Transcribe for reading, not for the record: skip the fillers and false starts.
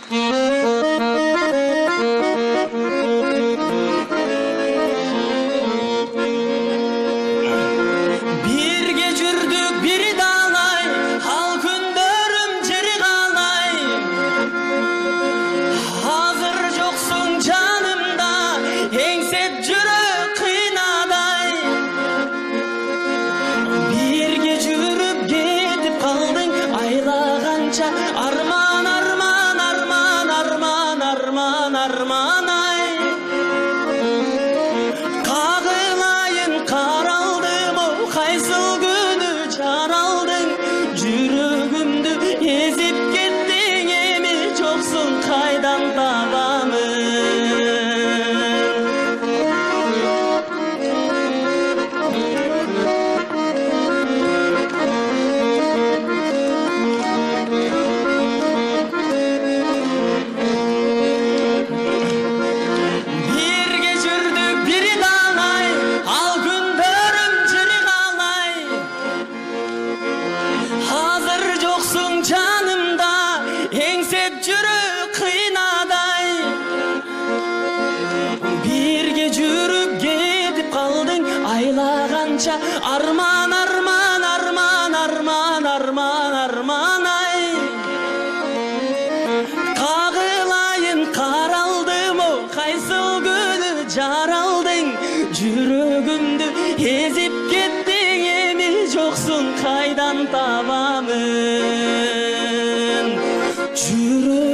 Birge жүрдік bir далай, ал күндерім жер қалай. Hazır жоқсың жанымда, еңсеп жүрек қинадай. Birge жүріп кетіп қалдың, айлағанша арман, арман, арман, арман, арман, арман ай. Қағылайын қаралдым, оу қайсыл күні жаралдың. Жүрегімді езіп кеттің, еме жоқсың қайдан табамын. Birge жүрдік bir далай, ал күндерім жер қалай. Hazır жоқсың жанымда, еңсеп жүрек қинадай. Бірге жүріп кетіп қалдың, айлағанша арман, арман, арман, арман, арман, арман ай. Қағылайын қаралдым, оу қайсыл күні жаралдың. Жүрегімді езіп кеттің, еме жоқсың қайдан табамын.